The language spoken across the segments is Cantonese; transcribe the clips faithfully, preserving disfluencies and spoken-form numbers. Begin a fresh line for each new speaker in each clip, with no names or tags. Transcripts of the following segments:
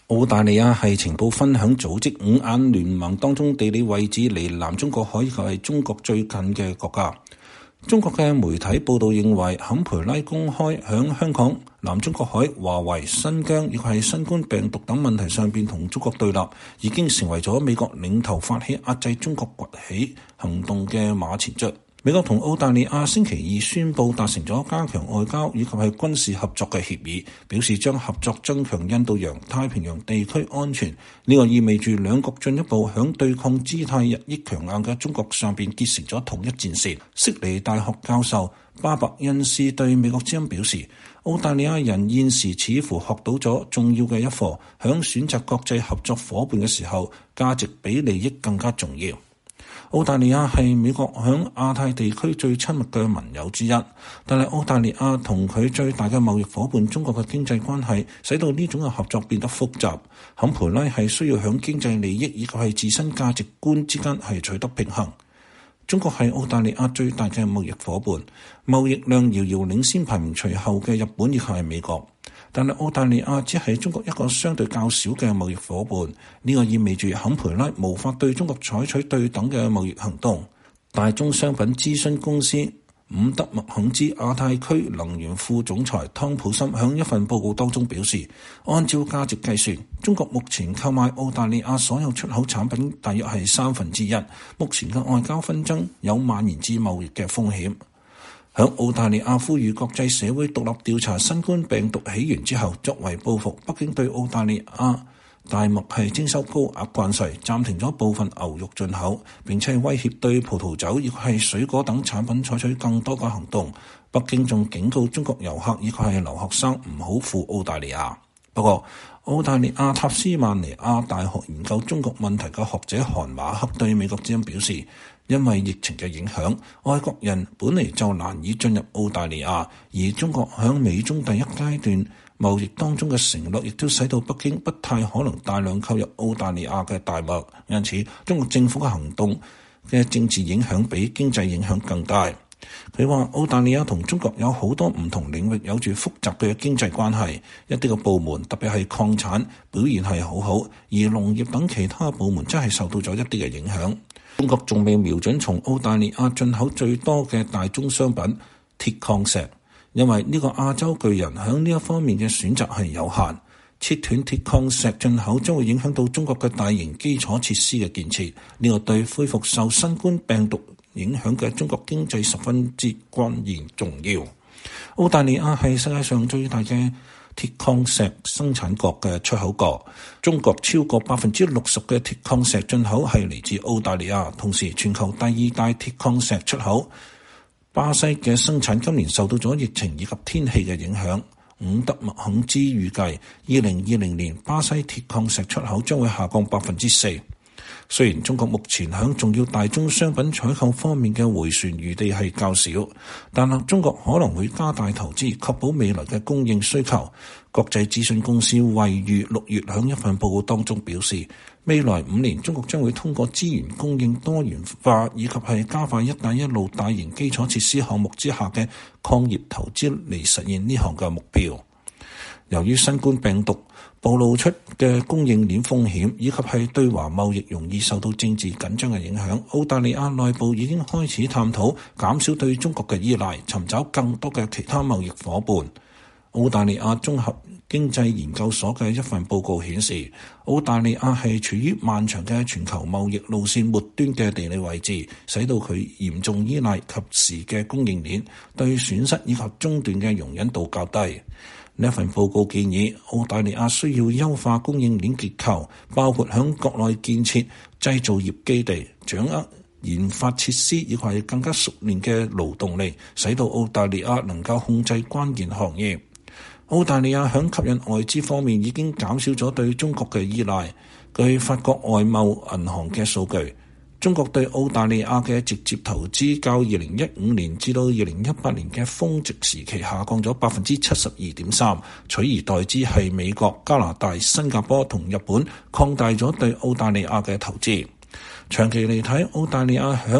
澳大利亞係情報分享組織五眼聯盟當中地理位置離南中國海以及係中國最近嘅國家。中國嘅媒體報道認為，坎培拉公開響香港、南中國海、華為、新疆以及係新冠病毒等問題上邊同中國對立，已經成為咗美國領頭發起壓制中國崛起行動嘅馬前卒。美國同澳大利亞星期二宣布達成咗加強外交以及係軍事合作嘅協議，表示將合作增強印度洋、太平洋地區安全。呢個意味住兩國進一步響對抗姿態日益強硬嘅中國上邊結成咗統一戰線。悉尼大學教授巴伯恩斯對美國之音表示，澳大利亞人現時似乎學到咗重要嘅一課，響選擇國際合作夥伴嘅時候，價值比利益更加重要。澳大利亞係美國響亞太地區最親密嘅盟友之一，但係澳大利亞同佢最大嘅貿易夥伴中國嘅經濟關係，使到呢種嘅合作變得複雜。坎培拉係需要響經濟利益以及係自身價值觀之間係取得平衡。中國係澳大利亞最大嘅貿易夥伴，貿易量遙遙領先排名隨後嘅日本以及係美國。但係澳大利亞只係中國一個相對較少嘅貿易夥伴，呢、這個意味住坎培拉無法對中國採取對等嘅貿易行動。大宗商品諮詢公司伍德麥肯茲亞太區能源副總裁湯普森喺一份報告當中表示，按照價值計算，中國目前購買澳大利亞所有出口產品大約係三分之一。目前嘅外交紛爭有蔓延至貿易嘅風險。響澳大利亞呼籲國際社會獨立調查新冠病毒起源之後，作為報復，北京對澳大利亞大麥係徵收高額關稅，暫停咗部分牛肉進口，並且威脅對葡萄酒亦係水果等產品採取更多嘅行動。北京仲警告中國遊客以及係留學生唔好赴澳大利亞。不過，澳大利亞塔斯曼尼亞大學研究中國問題嘅學者韓馬克對美國之音表示，因為疫情嘅影響，外國人本嚟就難以進入澳大利亞，而中國響美中第一階段貿易當中嘅承諾，亦都使到北京不太可能大量購入澳大利亞嘅大麥。因此，中國政府嘅行動嘅政治影響比經濟影響更大。佢話澳大利亞同中國有好多唔同領域有住複雜嘅經濟關係，一啲嘅部門特別係礦產表現係好好，而農業等其他部門真係受到咗一啲嘅影響。中國仲未瞄準從澳大利亞進口最多嘅大宗商品鐵礦石，因為呢個亞洲巨人喺呢一方面嘅選擇係有限。切斷鐵礦石進口將會影響到中國嘅大型基礎設施嘅建設，呢個對恢復受新冠病毒影響嘅中國經濟十分之關鍵重要。澳大利亞係世界上最大嘅鐵礦石生產國嘅出口國，中國超過百分之六十嘅鐵礦石進口係嚟自澳大利亞，同時全球第二大鐵礦石出口巴西嘅生產今年受到咗疫情以及天氣嘅影響。伍德麥肯茲預計二零二零年巴西鐵礦石出口將會下降百分之四。雖然中國目前喺重要大宗商品採購方面嘅迴旋餘地係較少，但係中國可能會加大投資，確保未來嘅供應需求。國際諮詢公司惠譽六月喺一份報告當中表示，未來五年中國將會通過資源供應多元化以及係加快一帶一路大型基礎設施項目之下嘅礦業投資嚟實現呢項嘅目標。由於新冠病毒暴露出嘅供應鏈風險，以及係對華貿易容易受到政治緊張嘅影響，澳大利亞內部已經開始探討減少對中國嘅依賴，尋找更多嘅其他貿易夥伴。澳大利亞綜合經濟研究所嘅一份報告顯示，澳大利亞係處於漫長嘅全球貿易路線末端嘅地理位置，使到佢嚴重依賴及時嘅供應鏈，對損失以及中斷嘅容忍度較低。呢份報告建議澳大利亞需要優化供應鏈結構，包括響國內建設製造業基地，掌握研發設施，以及係更加熟練嘅勞動力，使到澳大利亞能夠控制關鍵行業。澳大利亞響吸引外資方面已經減少咗對中國嘅依賴。據法國外貿銀行嘅數據，中國對澳大利亞嘅直接投資較二零一五年至到二零一八年嘅峰值時期下降咗百分之七十二點三，取而代之係美國、加拿大、新加坡同日本擴大咗對澳大利亞嘅投資。長期嚟睇，澳大利亞響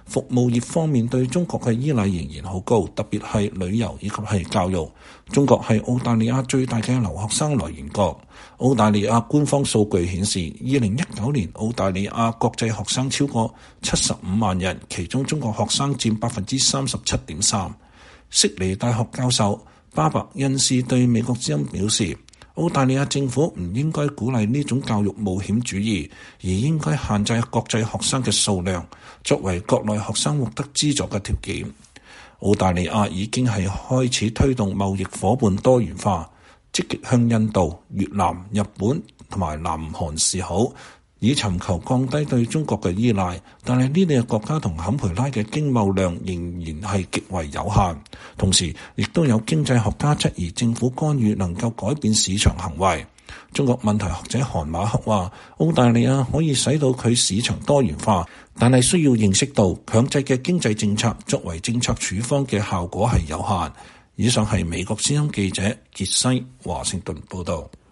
服務業方面對中國嘅依賴仍然好高，特別係旅遊以及係教育。中國係澳大利亞最大嘅留學生來源國。澳大利亞官方數據顯示，二零一九年澳大利亞國際學生超過七十五萬人，其中中國學生佔百分之三十七點三。悉尼大學教授巴伯恩斯對美國之音表示，澳大利亞政府唔應該鼓勵呢種教育冒險主義，而應該限制國際學生嘅數量，作為國內學生獲得資助嘅條件。澳大利亞已經係開始推動貿易夥伴多元化，積極向印度、越南、日本同埋南韓示好，以尋求降低對中國嘅依賴。但係呢啲國家同坎培拉嘅經貿量仍然係極為有限。同時，亦都有經濟學家質疑政府干預能夠改變市場行為。中國問題學者韓馬克話，澳大利亞可以使到佢市場多元化，但係需要認識到強制嘅經濟政策作為政策處方嘅效果係有限。以上係美國之音記者傑西華盛頓報道。